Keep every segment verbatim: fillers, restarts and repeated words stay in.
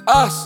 It's us.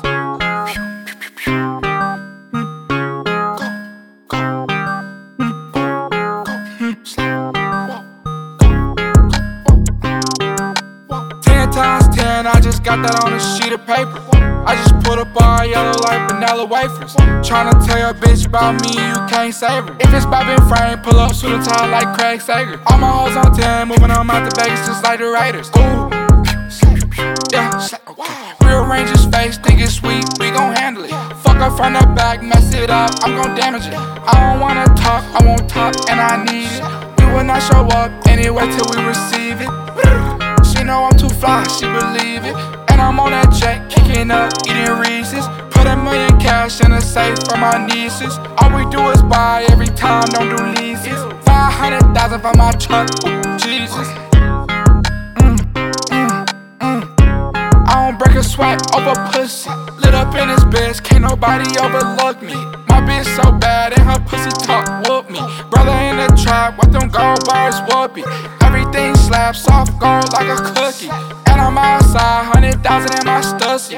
Ten times ten, I just got that on a sheet of paper. I just put up all yellow like vanilla wafers. Tryna tell your bitch about me, you can't save her. If it's bobbin' frame, pull up, suit and tie like Craig Sager. All my hoes on ten, moving on out to Vegas just like the Raiders. Ooh, yeah, rearrange his face, think it's sweet, we gon' handle it. Fuck up from the back, mess it up, I'm gon' damage it. I don't wanna talk, I won't talk, and I need it. We will not show up anyway till we receive it. She know I'm too fly, she believe it. And I'm on that jet, kicking up, eating Reese's. Put a million cash in a safe for my nieces. All we do is buy every time, don't do leases. Five hundred thousand for my truck, ooh, Jesus. Mm, mm, mm. I don't break a sweat over pussy. Lit up in his bitch, can't nobody overlook me. My bitch so bad and her pussy talk whoop me. Brother in the trap, what them gold bars whoopee. Everything slaps, soft gold like a cookie. And I'm outside, hundred thousand in my stussy.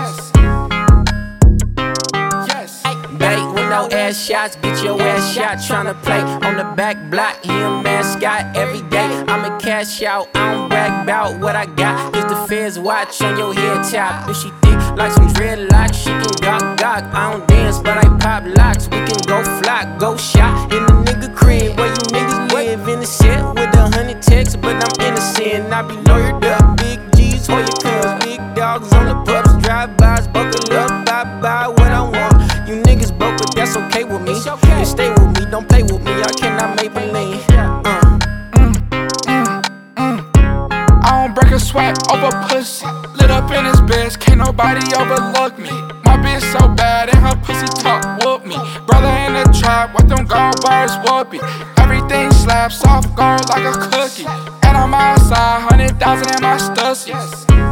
Yes. Bait with no ass shots, get your ass shot. Tryna play on the back block, he a mascot every day. I'ma cash out, I don't brag about what I got. Cause the feds watch on your head top. If she thick like some dreadlocks, she can gawk gawk. I don't dance, but I pop locks. We can go flock, go shot in the nigga crib where you niggas live. In the set with a hundred texts, but I'm innocent. I be lawyered up, big G's for your cuz. Big dogs on the pups, drive-bys, buckle up, bye-bye what I want. You niggas broke, but that's okay with me. You stay with me, don't play with me, I cannot make believe. uh. Mm, mm, mm. I don't break a sweat over pussy. Lit up in his bitch, can't nobody overlook me. My bitch so bad and her pussy talk whoop me. Brother in the trap, what them gold bars whoopee. Everything slaps, soft gold like a cookie. And I'm outside, hundred thousand in my stussy.